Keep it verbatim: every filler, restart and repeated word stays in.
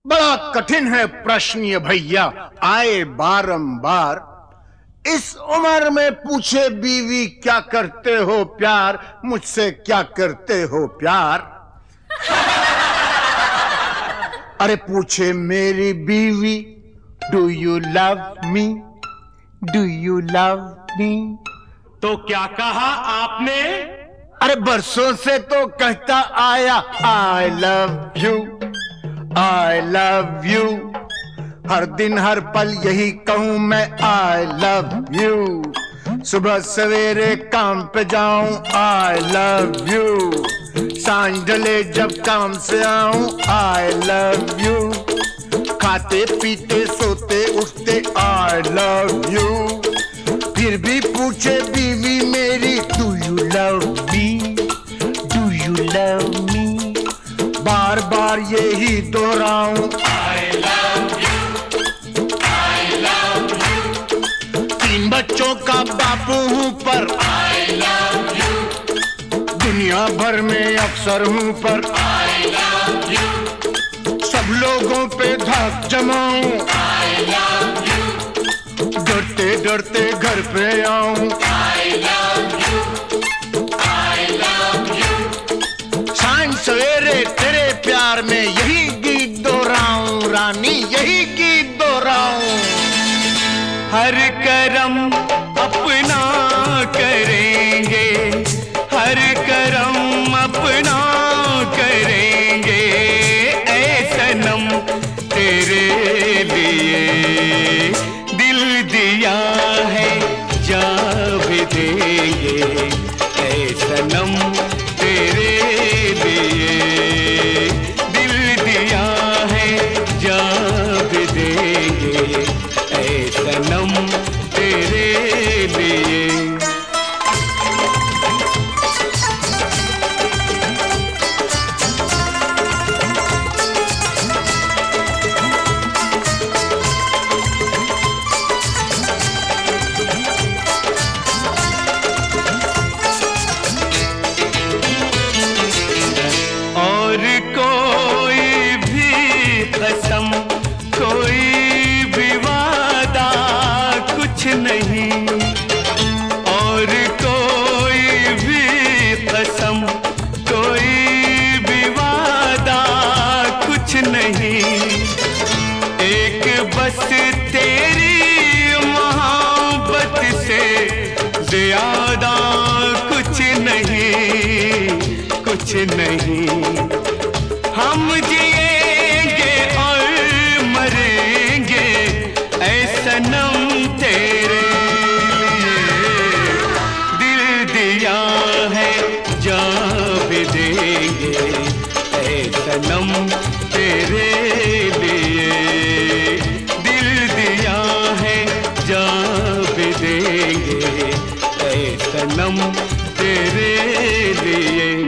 बड़ा कठिन है प्रश्न ये भैया, आए बारंबार। इस उम्र में पूछे बीवी क्या करते हो प्यार, मुझसे क्या करते हो प्यार। अरे पूछे मेरी बीवी, do you love me, do you love me. तो क्या कहा आपने? अरे बरसों से तो कहता आया I love you, I love you. हर दिन हर पल यही कहूं मैं आई लव यू। सुबह सवेरे काम पे जाऊं आई लव यू, सांझ ढले जब काम से आऊं आई लव यू। खाते पीते सोते उठते आई लव यू। फिर भी पूछे बीवी मेरी, do you love me, do you love me. बार बार यही दोहराऊं I love you, I love you, तीन बच्चों का बापू हूं पर I love you, दुनिया भर में अफसर हूं पर I love you, सब लोगों पे धाक जमाऊं I love you, डरते डरते घर पे आऊं I love you, I love you, सांझ सवेरे तेरे प्यार में यही गीत दोहराऊं रानी, यही गीत दोहराऊं। हर करम अपना करेंगे, हर करम अपना करेंगे, ऐ सनम तेरे लिए दिल दिया है जान भी देंगे, ऐ सनम तेरे लिए दिल दिया है जान भी देंगे, ऐ सनम तेरे लिए। और कोई भी कसम, कोई भी वादा कुछ नहीं, और कोई भी कसम, कोई भी वादा कुछ नहीं, एक बस तेरी मोहब्बत से ज्यादा कुछ नहीं, कुछ नहीं। हम जिएंगे और मरेंगे ऐ सनम तेरे लिए, दिल दिया है जान भी देंगे ऐ सनम तेरे लिए, दिल दिया है जान भी देंगे ऐ सनम तेरे लिए।